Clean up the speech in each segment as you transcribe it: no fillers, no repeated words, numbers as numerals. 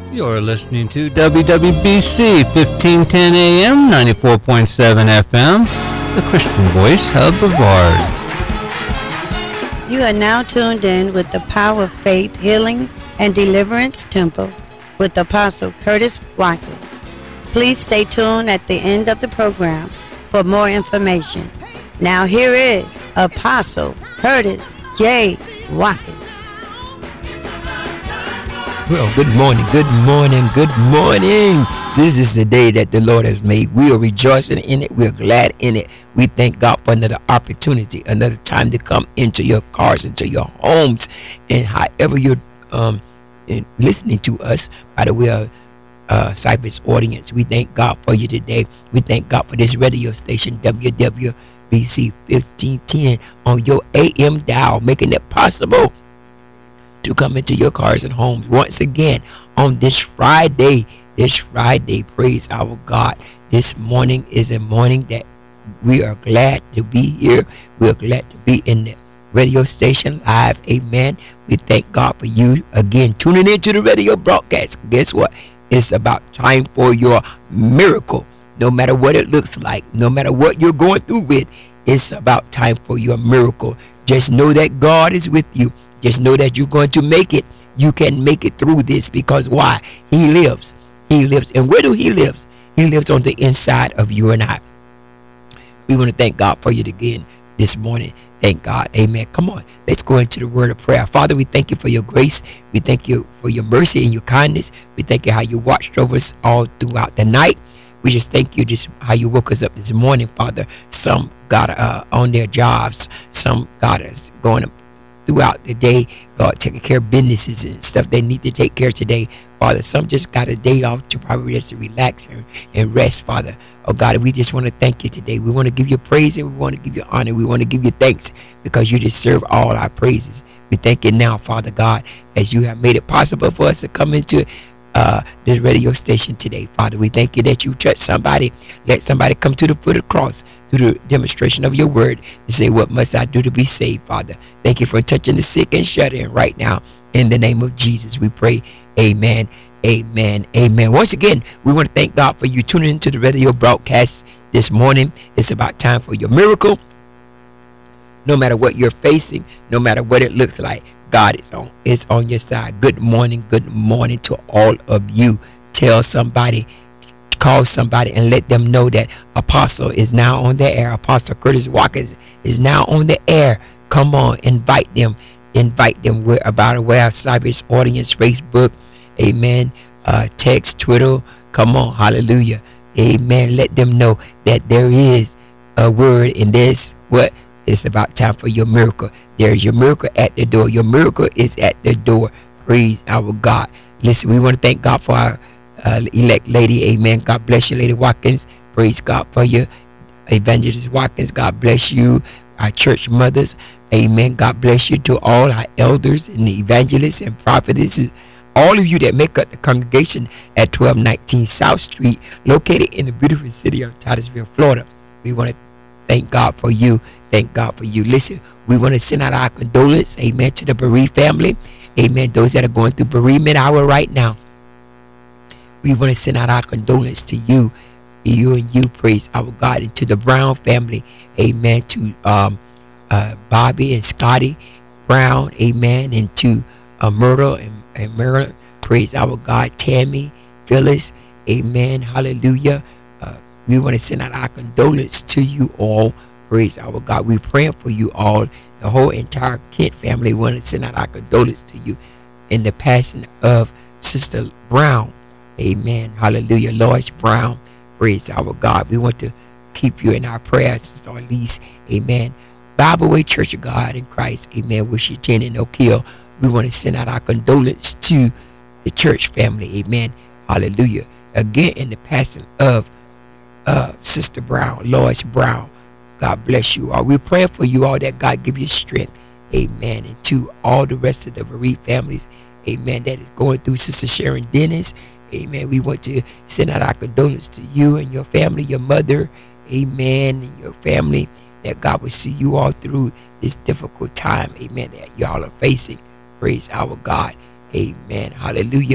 You're listening to WWBC 1510 AM, 94.7 FM, the Christian Voice of Brevard. You are now tuned in with the Power of Faith Healing and Deliverance Temple with Apostle Curtis Watkins. Please stay tuned at the end of the program for more information. Now here is Apostle Curtis J. Watkins. Well, good morning, good morning, good morning. This is the day that the Lord has made. We are rejoicing in it. We are glad in it. We thank God for another opportunity, another time to come into your cars, into your homes, and however you're listening to us by the way of Cypress audience. We thank God for you today. We thank God for this radio station, WWBC 1510, on your AM dial, making it possible to come into your cars and homes once again on this Friday. Praise our God. This morning is a morning that we are glad to be here. We are glad to be in the radio station live. Amen. We thank God for you again tuning into the radio broadcast. Guess what? It's about time for your miracle. No matter what it looks like, no matter what you're going through with, it's about time for your miracle. Just know that God is with you. Just know that you're going to make it. You can make it through this because why? He lives. He lives. And where do he live? He lives on the inside of you and I. We want to thank God for you again this morning. Thank God. Amen. Come on. Let's go into the word of prayer. Father, we thank you for your grace. We thank you for your mercy and your kindness. We thank you how you watched over us all throughout the night. We just thank you just how you woke us up this morning, Father. Some got on their jobs. Some got us going throughout the day, God, taking care of businesses and stuff they need to take care of today, Father. Some just got a day off to probably just to relax and rest, Father. Oh God, we just want to thank you today. We want to give you praise and we want to give you honor. We want to give you thanks because you deserve all our praises. We thank you now, Father God, as you have made it possible for us to come into this radio station today, Father. We thank you that you touch somebody. Let somebody come to the foot of the cross through the demonstration of your word to say, what must I do to be saved, Father? Thank you for touching the sick and shut in right now. In the name of Jesus, we pray. Amen. Amen. Amen. Once again, we want to thank God for you tuning into the radio broadcast this morning. It's about time for your miracle. No matter what you're facing, no matter what it looks like, God is on your side. Good morning to all of you. Tell somebody, call somebody and let them know that Apostle is now on the air. Apostle Curtis Watkins is now on the air. Come on, invite them. We're about a way of Cypress audience, Facebook, amen, text, Twitter. Come on, hallelujah, amen. Let them know that there is a word in this. What? It's about time for your miracle. There's your miracle at the door. Your miracle is at the door. Praise our God. Listen, we want to thank God for our elect lady. Amen. God bless you, Lady Watkins. Praise God for you, Evangelist Watkins. God bless you, our church mothers. Amen. God bless you to all our elders and the evangelists and prophetesses. All of you that make up the congregation at 1219 South Street, located in the beautiful city of Titusville, Florida. We want to thank God for you. Thank God for you. Listen, we want to send out our condolence, amen, to the bereaved family. Amen. Those that are going through bereavement hour right now. We want to send out our condolence to you and you, praise our God, and to the Brown family. Amen. To Bobby and Scotty Brown. Amen. And to Myrtle and Myrtle. Praise our God. Tammy, Phyllis. Amen. Hallelujah. We want to send out our condolence to you all. Praise our God. We're praying for you all. The whole entire Kent family want to send out our condolence to you in the passing of Sister Brown. Amen. Hallelujah. Lois Brown. Praise our God. We want to keep you in our prayers, Sister Elise. Amen. Bible Way Church of God in Christ. Amen. Wish you 10 and no kill. We want to send out our condolence to the church family. Amen. Hallelujah. Again, in the passing of Sister Brown, Lois Brown. God bless you all. We're praying for you all that God give you strength. Amen. And to all the rest of the bereaved families, amen, that is going through Sister Sharon Dennis. Amen. We want to send out our condolences to you and your family, your mother, amen, and your family, that God will see you all through this difficult time, amen, that y'all are facing. Praise our God. Amen. Hallelujah.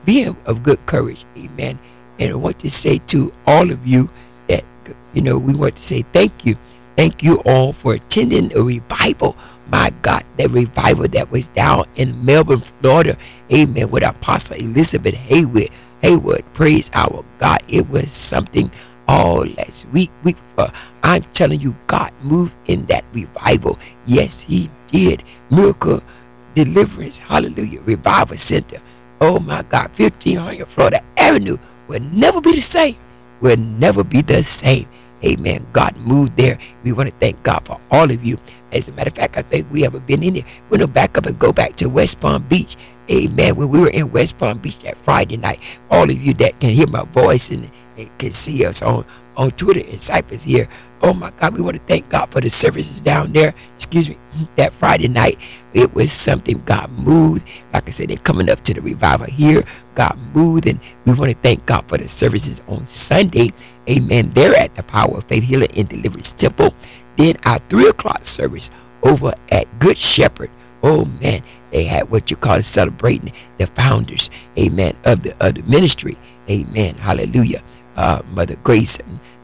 be of good courage. Amen. And I want to say to all of you that, we want to say thank you. Thank you all for attending a revival. My God, that revival that was down in Melbourne, Florida. Amen. With Apostle Elizabeth Haywood. Praise our God. It was something all last week before. I'm telling you, God moved in that revival. Yes, he did. Miracle Deliverance, hallelujah, Revival Center. Oh my God, 1500 Florida Avenue will never be the same. Will never be the same. Amen. God moved there. We want to thank God for all of you. As a matter of fact, I think we haven't been in there. We're going to back up and go back to West Palm Beach. Amen. When we were in West Palm Beach that Friday night, all of you that can hear my voice and can see us on Twitter and Cypress here. Oh my God, we want to thank God for the services down there. Excuse me, that Friday night. It was something God moved. Like I said, they're coming up to the revival here. God moved, and we want to thank God for the services on Sunday. Amen. They're at the Power of Faith Healing and Deliverance Temple. Then our 3 o'clock service over at Good Shepherd. Oh man, they had what you call celebrating the founders. Amen. Of the ministry. Amen. Hallelujah. Mother Grace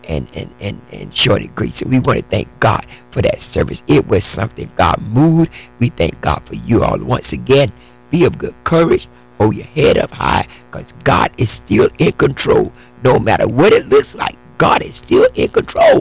and Shorty Grace. And we want to thank God for that service. It was something God moved. We thank God for you all once again. Be of good courage. Hold your head up high, because God is still in control. No matter what it looks like, God is still in control.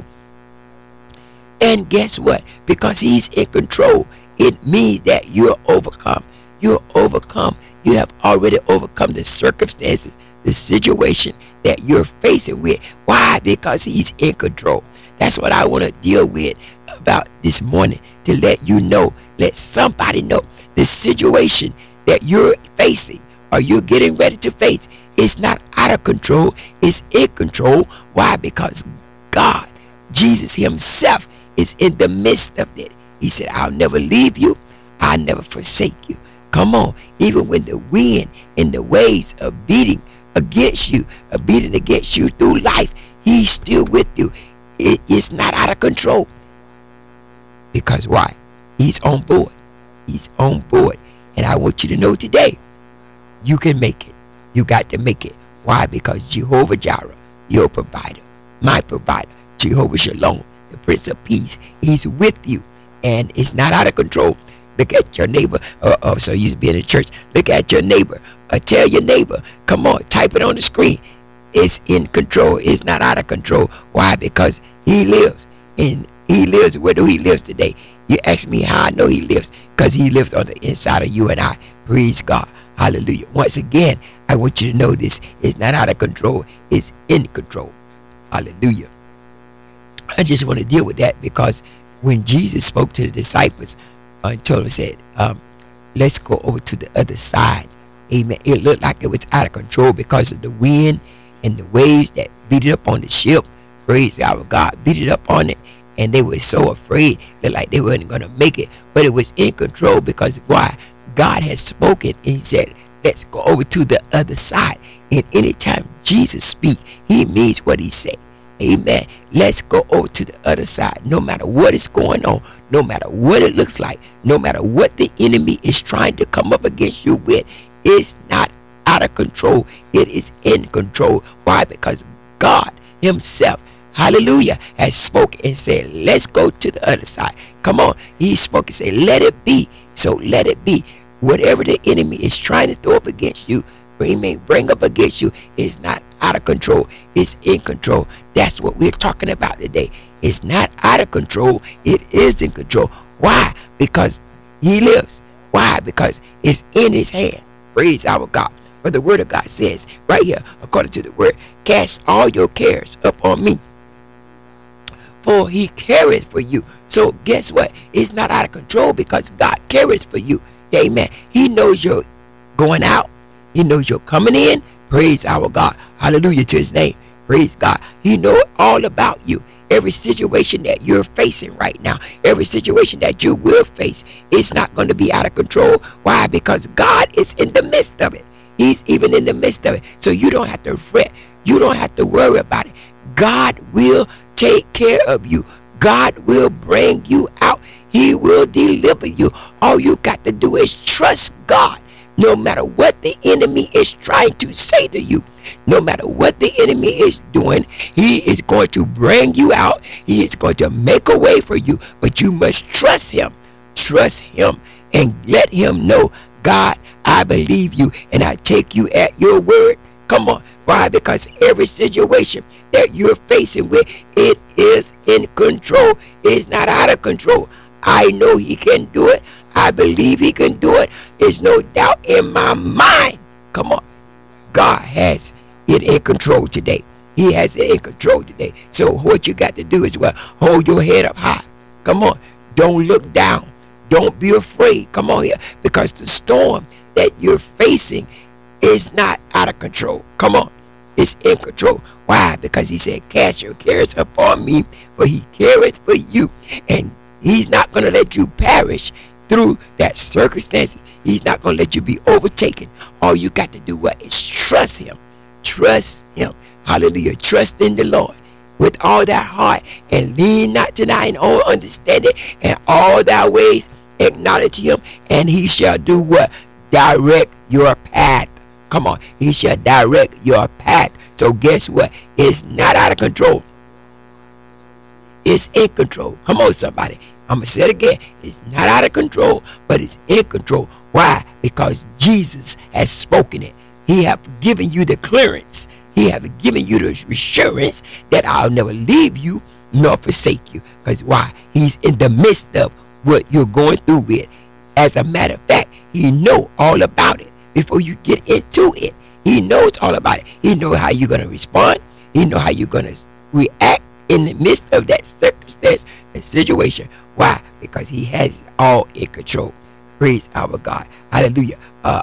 And guess what? Because he's in control, it means that you're overcome. You're overcome. You have already overcome the circumstances, the situation that you're facing with. Why? Because he's in control. That's what I want to deal with about this morning, to let you know, let somebody know the situation that you're facing or you're getting ready to face. It's not out of control. It's in control. Why? Because God, Jesus himself, is in the midst of it. He said, I'll never leave you. I'll never forsake you. Come on. Even when the wind and the waves are beating against you through life, he's still with you. It is not out of control. Because why? He's on board. He's on board. And I want you to know today, you can make it. You got to make it. Why? Because Jehovah Jireh, your provider, my provider, Jehovah Shalom, the Prince of Peace, he's with you. And it's not out of control. Look at your neighbor. So you used to be in the church. Look at your neighbor. Tell your neighbor. Come on, type it on the screen. It's in control. It's not out of control. Why? Because he lives. And he lives. Where do he live today? You ask me how I know he lives. Because he lives on the inside of you and I. Praise God. Hallelujah. Once again, I want you to know this. It's not out of control. It's in control. Hallelujah. I just want to deal with that, because when Jesus spoke to the disciples and told them, said, let's go over to the other side. Amen. It looked like it was out of control because of the wind and the waves that beat it up on the ship. Praise our God. Beat it up on it. And they were so afraid that like they weren't going to make it. But it was in control because why? God has spoken, and he said, let's go over to the other side. And anytime Jesus speaks, he means what he said. Amen. Let's go over to the other side. No matter what is going on, no matter what it looks like, no matter what the enemy is trying to come up against you with, it's not out of control. It is in control. Why? Because God himself, hallelujah, has spoken and said, let's go to the other side. Come on. He spoke and said, let it be. So let it be. Whatever the enemy is trying to throw up against you, bring up against you, is not out of control. It's in control. That's what we're talking about today. It's not out of control. It is in control. Why? Because he lives. Why? Because it's in his hand. Praise our God. But the word of God says right here, according to the word, cast all your cares upon me, for he cares for you. So guess what? It's not out of control because God cares for you. Amen. He knows you're going out. He knows you're coming in. Praise our God. Hallelujah to his name. Praise God. He knows all about you. Every situation that you're facing right now, every situation that you will face, it's not going to be out of control. Why? Because God is in the midst of it. He's even in the midst of it. So you don't have to fret. You don't have to worry about it. God will take care of you. God will bring you out. He will deliver you. All you got to do is trust God. No matter what the enemy is trying to say to you, no matter what the enemy is doing, he is going to bring you out. He is going to make a way for you, but you must trust him. Trust him and let him know, God, I believe you and I take you at your word. Come on. Why? Because every situation that you're facing with, it is in control. It's not out of control. I know he can do it. I believe he can do it. There's no doubt in my mind. Come on. God has it in control today. He has it in control today. So what you got to do is, well, hold your head up high. Come on. Don't look down. Don't be afraid. Come on here. Because the storm that you're facing is not out of control. Come on. It's in control. Why? Because he said, cast your cares upon me, for he careth for you. And he's not going to let you perish through that circumstances. He's not going to let you be overtaken. All you got to do what is trust him. Trust him. Hallelujah. Trust in the Lord with all thy heart, and lean not to thine own understanding, and all thy ways acknowledge him, and he shall do what? Direct your path. Come on. He shall direct your path. So guess what? It's not out of control. It's in control. Come on, somebody. I'm going to say it again. It's not out of control, but it's in control. Why? Because Jesus has spoken it. He have given you the clearance. He have given you the assurance that I'll never leave you nor forsake you. Because why? He's in the midst of what you're going through with. As a matter of fact, he know all about it before you get into it. He knows all about it. He knows how you're going to respond. He knows how you're going to react in the midst of that circumstance and situation. Why? Because he has it all in control. Praise our God. Hallelujah.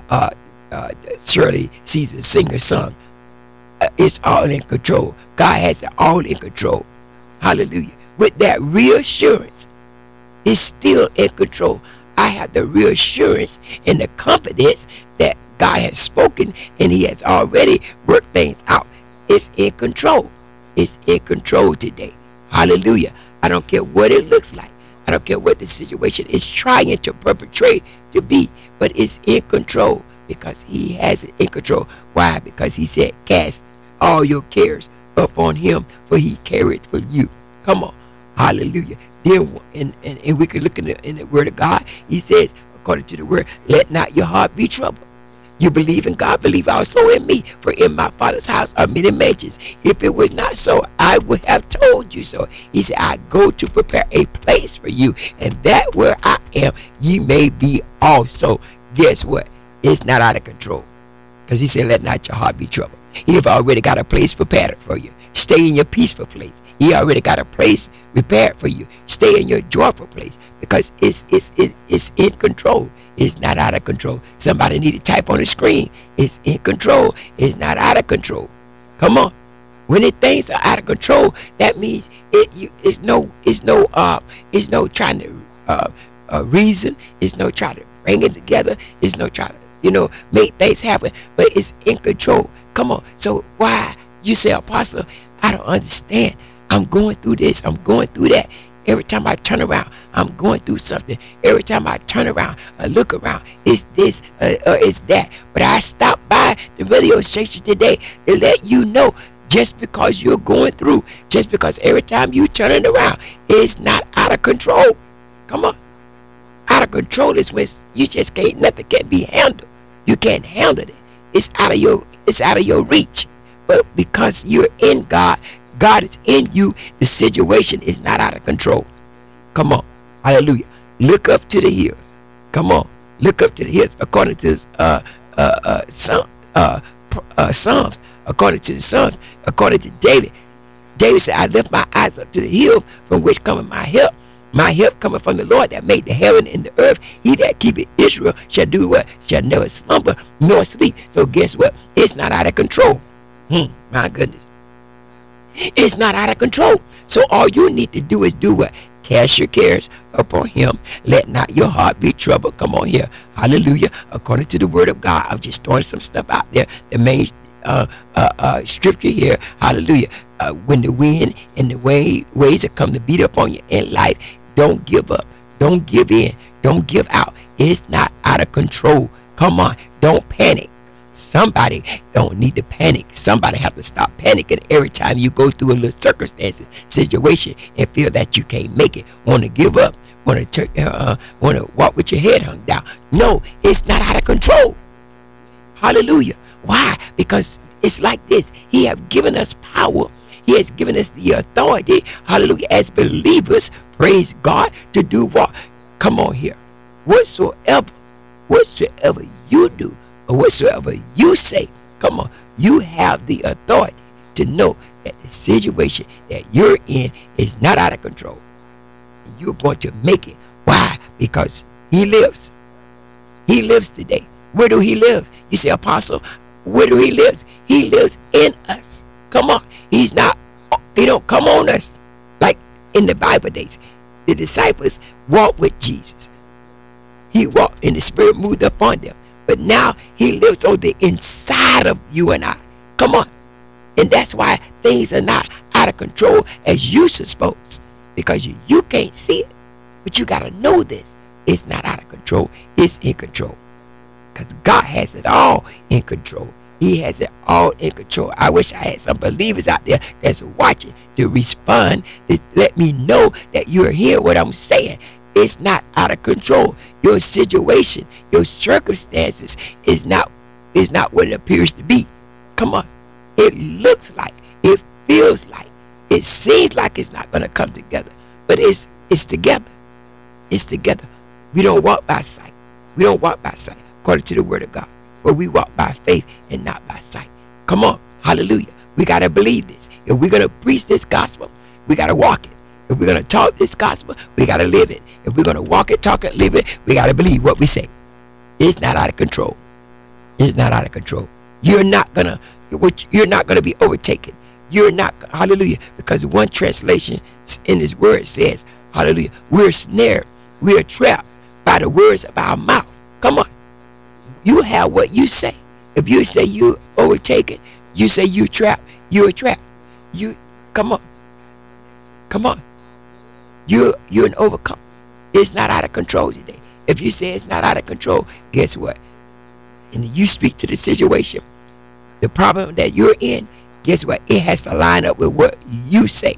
Shirley Caesar singer sung, it's all in control. God has it all in control. Hallelujah. With that reassurance, it's still in control. I have the reassurance and the confidence that God has spoken and he has already worked things out. It's in control. It's in control today. Hallelujah. I don't care what it looks like. I don't care what the situation is trying to perpetrate to be, but it's in control because he has it in control. Why? Because he said, cast all your cares upon him, for he careth for you. Come on. Hallelujah. Then, and we can look in the word of God. He says, according to the word, let not your heart be troubled. You believe in God, believe also in me. For in my Father's house are many mansions. If it was not so, I would have told you so. He said, I go to prepare a place for you, and that where I am, ye may be also. Guess what? It's not out of control. Because he said, let not your heart be troubled. He have already got a place prepared for you. Stay in your peaceful place. He already got a place prepared for you. Stay in your joyful place because it's in control. It's not out of control. Somebody need to type on the screen. It's in control. It's not out of control. Come on. When things are out of control, that means it's no trying to reason. It's no trying to bring it together. It's no trying to make things happen. But it's in control. Come on. So why you say, Apostle, I don't understand. I'm going through this. I'm going through that. Every time I turn around, I'm going through something. Every time I turn around, I look around, it's this or it's that. But I stopped by the radio station today to let you know, just because you're going through, just because every time you turn it around, it's not out of control. Come on. Out of control is when you just can't, nothing can be handled. You can't handle it. It's out of your reach. But because you're in God, God is in you, the situation is not out of control. Come on. Hallelujah. Look up to the hills. Come on. Look up to the hills. According to Psalms. According to the Psalms. According to David. David said, I lift my eyes up to the hill from which cometh my help. My help cometh from the Lord that made the heaven and the earth. He that keepeth Israel shall do what? Shall never slumber nor sleep. So guess what? It's not out of control. My goodness. It's not out of control. So all you need to do is do what? Cast your cares upon him. Let not your heart be troubled. Come on here. Hallelujah. According to the word of God. I'm just throwing some stuff out there. The main scripture here. Hallelujah. When the wind and the waves that come to beat up on you in life, don't give up. Don't give in. Don't give out. It's not out of control. Come on, don't panic. Somebody don't need to panic. Somebody have to stop panicking every time you go through a little circumstance, situation, and feel that you can't make it. Want to give up. Want to walk with your head hung down. No, it's not out of control. Hallelujah. Why? Because it's like this. He have given us power. He has given us the authority. Hallelujah. As believers, praise God, to do what? Come on here. Whatsoever you do, or whatsoever you say, come on, you have the authority to know that the situation that you're in is not out of control. And you're going to make it. Why? Because he lives. He lives today. Where do he live? You say, Apostle, where do he live? He lives in us. Come on. He don't come on us like in the Bible days. The disciples walked with Jesus. He walked and the Spirit moved upon them. But now he lives on the inside of you and I. Come on. And that's why things are not out of control as you suppose. Because you can't see it. But you got to know this. It's not out of control. It's in control. Because God has it all in control. He has it all in control. I wish I had some believers out there that's watching to respond, to let me know that you're hearing what I'm saying. It's not out of control. Your situation, your circumstances is not what it appears to be. Come on. It looks like, it feels like, it seems like it's not going to come together. But it's together. It's together. We don't walk by sight. We don't walk by sight according to the word of God. But we walk by faith and not by sight. Come on. Hallelujah. We got to believe this. If we're going to preach this gospel, we got to walk it. If we're going to talk this gospel, we got to live it. If we're going to walk it, talk it, live it, we got to believe what we say. It's not out of control. It's not out of control. You're not going to be overtaken. You're not, hallelujah, because one translation in his word says, hallelujah, we're snared, we're trapped by the words of our mouth. Come on. You have what you say. If you say you overtaken, you say you trapped, you're trapped. Come on. Come on. You're an overcomer. It's not out of control today. If you say it's not out of control, guess what? And you speak to the situation, the problem that you're in, guess what? It has to line up with what you say.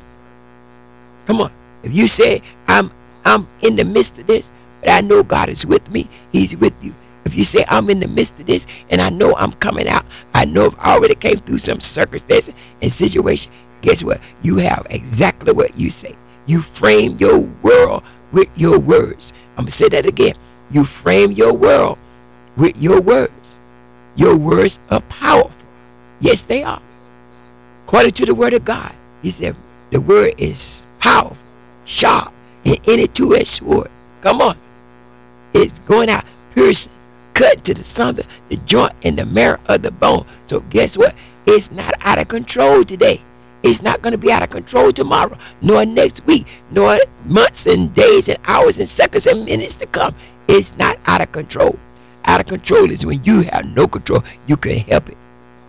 Come on. If you say, I'm in the midst of this, but I know God is with me, he's with you. If you say, I'm in the midst of this, and I know I'm coming out, I know I already came through some circumstances and situation, guess what? You have exactly what you say. You frame your world with your words. I'm going to say that again. You frame your world with your words. Your words are powerful. Yes, they are. According to the word of God, he said the word is powerful, sharp, and any two-edged sword. Come on. It's going out, piercing, cut to the sunder, the joint and the marrow of the bone. So guess what? It's not out of control today. It's not going to be out of control tomorrow, nor next week, nor months and days and hours and seconds and minutes to come. It's not out of control. Out of control is when you have no control. You can't help it.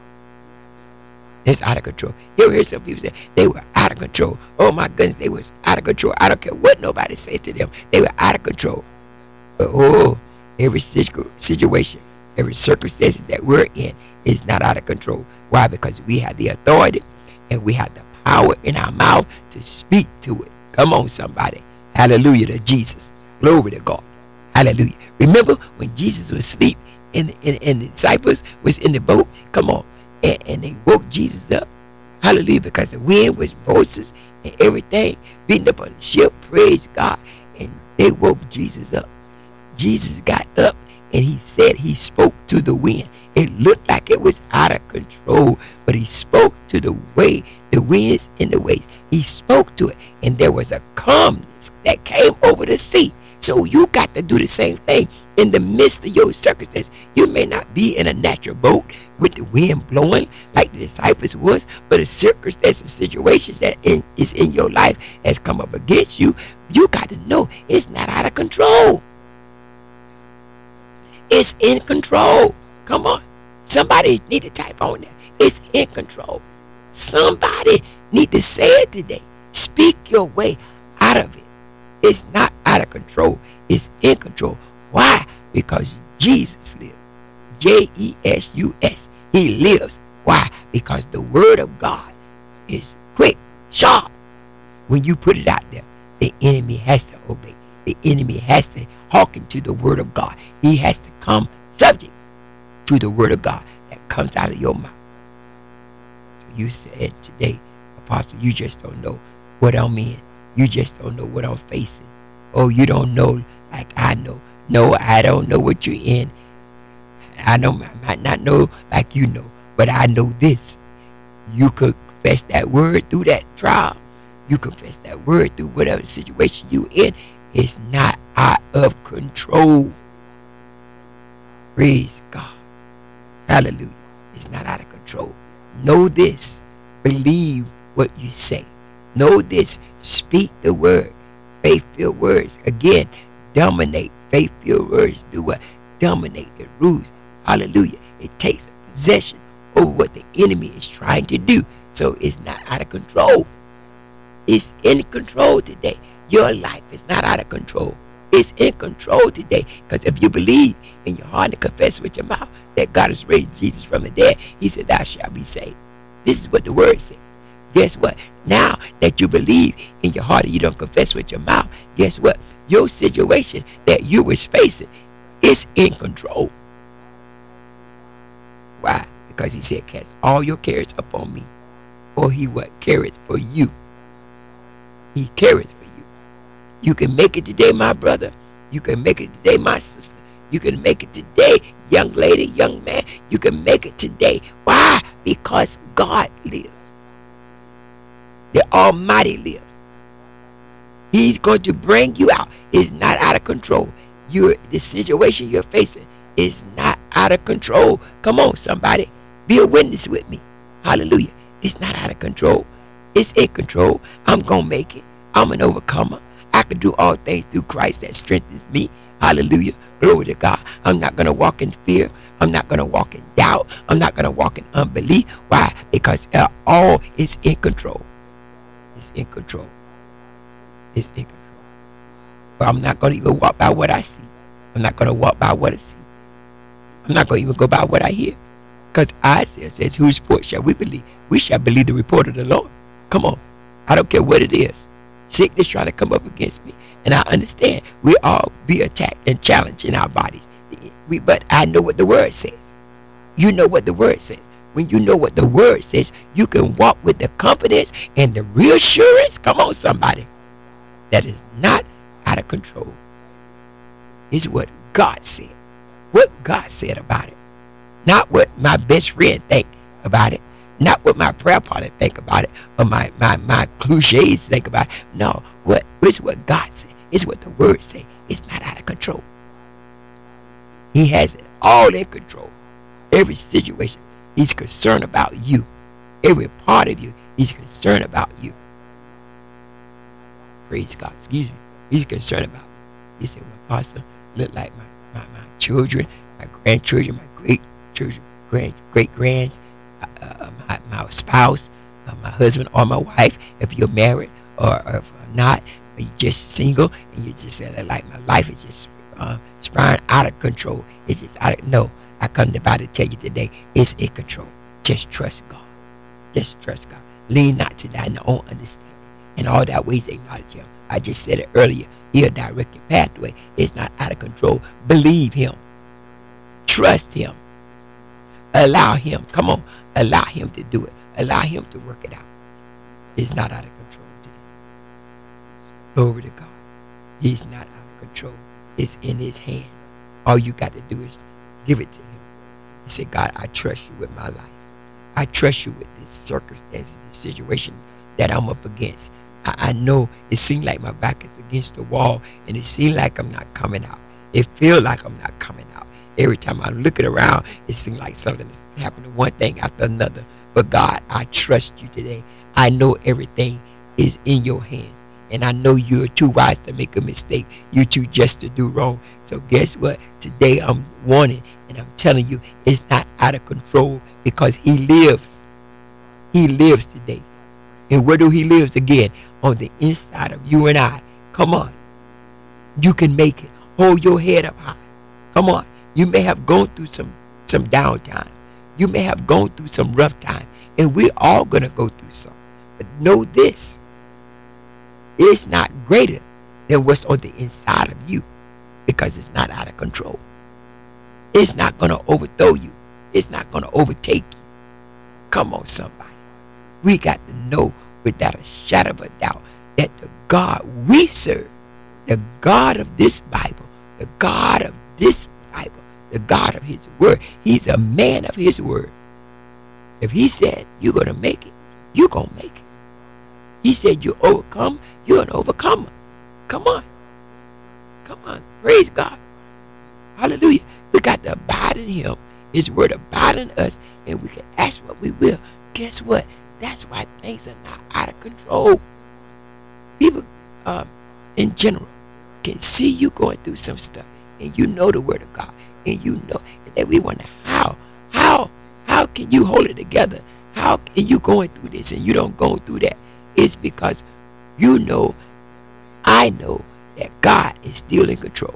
It's out of control. You hear some people say they were out of control. Oh my goodness, they was out of control. I don't care what nobody said to them. They were out of control. But every situation, every circumstance that we're in is not out of control. Why? Because we have the authority and we have the power in our mouth to speak to it. Come on, somebody. Hallelujah to Jesus. Glory to God. Hallelujah. Remember when Jesus was asleep and the disciples was in the boat? Come on. And they woke Jesus up. Hallelujah. Because the wind was voices and everything beating up on the ship. Praise God. And they woke Jesus up. Jesus got up and he said he spoke to the wind. It looked like it was out of control, but he spoke to the winds and the waves. He spoke to it, and there was a calmness that came over the sea. So you got to do the same thing in the midst of your circumstance. You may not be in a natural boat with the wind blowing like the disciples was, but a circumstance and situations that is in your life has come up against you. You got to know it's not out of control. It's in control. Come on. Somebody need to type on there. It's in control. Somebody need to say it today. Speak your way out of it. It's not out of control. It's in control. Why? Because Jesus lives. Jesus. He lives. Why? Because the word of God is quick, sharp. When you put it out there, the enemy has to obey. The enemy has to hearken to the word of God. He has to come subject to the word of God that comes out of your mouth. So you said today, Apostle, you just don't know what I'm in. You just don't know what I'm facing. Oh, you don't know like I know. No, I don't know what you're in. I might not know like you know, but I know this. You could confess that word through that trial. You confess that word through whatever situation you in. It's not out of control. Praise God. Hallelujah. It's not out of control. Know this. Believe what you say. Know this. Speak the word. Faith-filled words. Again, dominate. Faith-filled words do what? Dominate. It rules. Hallelujah. It takes possession over what the enemy is trying to do. So it's not out of control. It's in control today. Your life is not out of control. It's in control today. Because if you believe in your heart and confess with your mouth that God has raised Jesus from the dead, he said, thou shalt be saved. This is what the word says. Guess what? Now that you believe in your heart and you don't confess with your mouth, guess what? Your situation that you was facing is in control. Why? Because he said, cast all your cares upon me. For he what? Careth for you. He careth for you. You can make it today, my brother. You can make it today, my sister. You can make it today, young lady, young man. You can make it today. Why? Because God lives. The Almighty lives. He's going to bring you out. It's not out of control. The situation you're facing is not out of control. Come on, somebody. Be a witness with me. Hallelujah. It's not out of control. It's in control. I'm going to make it. I'm an overcomer. I can do all things through Christ that strengthens me. Hallelujah. Glory to God. I'm not going to walk in fear. I'm not going to walk in doubt. I'm not going to walk in unbelief. Why? Because all is in control. It's in control. It's in control. But I'm not going to even walk by what I see. I'm not going to walk by what I see. I'm not going to even go by what I hear. Because Isaiah says, whose report shall we believe? We shall believe the report of the Lord. Come on. I don't care what it is. Sickness trying to come up against me. And I understand we all be attacked and challenged in our bodies. But I know what the word says. You know what the word says. When you know what the word says, you can walk with the confidence and the reassurance. Come on, somebody. That is not out of control. It's what God said. What God said about it. Not what my best friend think about it. Not what my prayer partner think about it. Or my cliches think about it. No. It's what God said. It's what the word says. It's not out of control. He has it all in control. Every situation. He's concerned about you. Every part of you. He's concerned about you. Praise God. Excuse me. He's concerned about you. He said, well, Pastor, look like my children, my grandchildren, my great-children, great-grands, my spouse, my husband or my wife, if you're married or if not, or you're just single and you just say like my life is just spiraling out of control. It's just no. I come about to tell you today, it's in control. Just trust God. Just trust God. Lean not to thine own understanding. In all that ways acknowledge him. I just said it earlier. He'll direct your pathway. It's not out of control. Believe him. Trust him. Allow him. Come on. Allow him to do it. Allow him to work it out. It's not out of control today. Glory to God. He's not out of control. It's in his hands. All you got to do is give it to him. He said, God, I trust you with my life. I trust you with this circumstances, this situation that I'm up against. I know it seems like my back is against the wall and it seems like I'm not coming out. It feels like I'm not coming out. Every time I'm looking around, it seems like something is happening, one thing after another. But God, I trust you today. I know everything is in your hands. And I know you're too wise to make a mistake. You're too just to do wrong. So guess what? Today I'm warning and I'm telling you it's not out of control because he lives. He lives today. And where do he lives again? On the inside of you and I. Come on. You can make it. Hold your head up high. Come on. You may have gone through some some downtime. You may have gone through some rough time, and we're all going to go through some. But know this, it's not greater than what's on the inside of you, because it's not out of control. It's not going to overthrow you. It's not going to overtake you. Come on, somebody. We got to know without a shadow of a doubt that the God we serve, the God of this Bible, the God of this Bible, the God of his word, he's a man of his word. If he said you're going to make it, you're going to make it. He said you overcome, you're an overcomer. Come on. Come on. Praise God. Hallelujah. We got to abide in him. His word abide in us, and we can ask what we will. Guess what? That's why things are not out of control. People in general can see you going through some stuff, and you know the word of God, and you know, and then we wonder how can you hold it together? How can you going through this and you don't go through that? It's because you know, I know that God is still in control.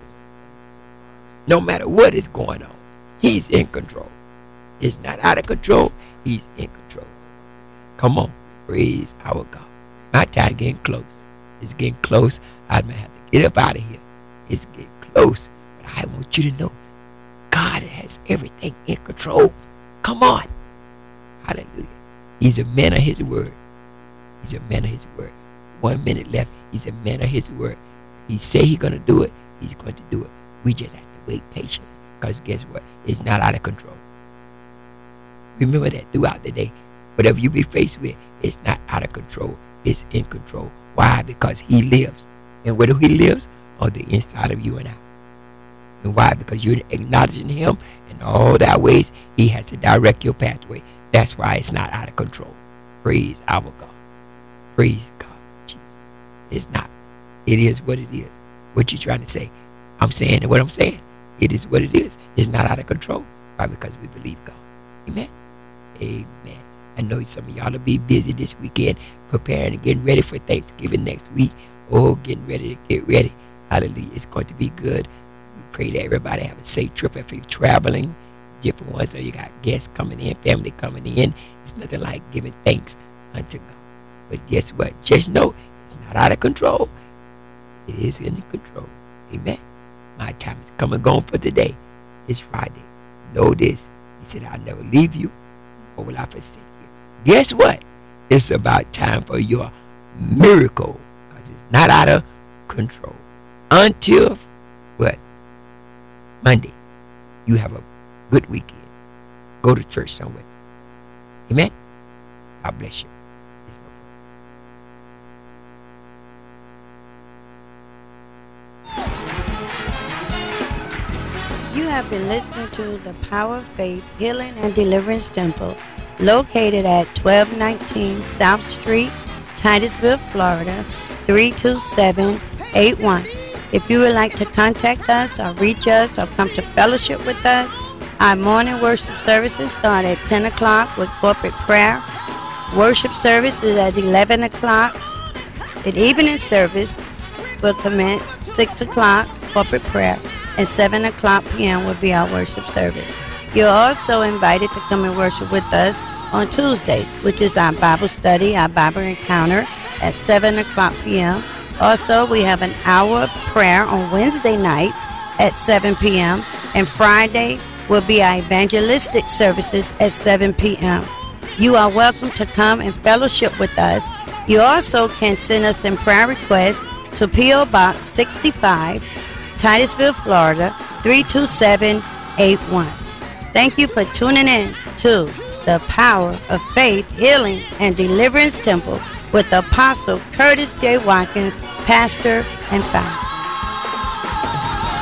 No matter what is going on, he's in control. It's not out of control. He's in control. Come on. Praise our God. My time getting close. It's getting close. I'm going to have to get up out of here. It's getting close. But I want you to know God has everything in control. Come on. Hallelujah. He's a man of his word. He's a man of his word. 1 minute left. He's a man of his word. He say he's going to do it. He's going to do it. We just have to wait patiently. Because guess what? It's not out of control. Remember that throughout the day. Whatever you be faced with, it's not out of control. It's in control. Why? Because he lives. And where he lives? On the inside of you and I. And why? Because you're acknowledging him in all thy ways. He has to direct your pathway. That's why it's not out of control. Praise our God. Praise God. Jesus. It's not. It is what it is. What you trying to say? I'm saying what I'm saying. It is what it is. It's not out of control. Why? Because we believe God. Amen. Amen. I know some of y'all will be busy this weekend preparing and getting ready for Thanksgiving next week. Oh, getting ready to get ready. Hallelujah. It's going to be good. We pray that everybody have a safe trip if you're traveling. Different ones. So you got guests coming in, family coming in. It's nothing like giving thanks unto God. But guess what? Just know it's not out of control. It is in control. Amen. My time is come and gone for today. It's Friday. Know this. He said, I'll never leave you, nor will I forsake you. Guess what? It's about time for your miracle, because it's not out of control. Until what? Monday. You have a good weekend. Go to church somewhere. Amen. God bless you. You have been listening to the Power of Faith Healing and Deliverance Temple, located at 1219 South Street, Titusville, Florida, 32781. If you would like to contact us or reach us or come to fellowship with us, our morning worship services start at 10 o'clock with corporate prayer. Worship service is at 11 o'clock. The evening service will commence 6 o'clock, corporate prayer, and 7 o'clock p.m. will be our worship service. You're also invited to come and worship with us on Tuesdays, which is our Bible study, our Bible encounter at 7 o'clock p.m. Also, we have an hour of prayer on Wednesday nights at 7 p.m. and Friday will be our evangelistic services at 7 p.m. You are welcome to come and fellowship with us. You also can send us in prayer requests to P.O. Box 65, Titusville, Florida, 32781. Thank you for tuning in to the Power of Faith, Healing, and Deliverance Temple with Apostle Curtis J. Watkins, pastor and founder.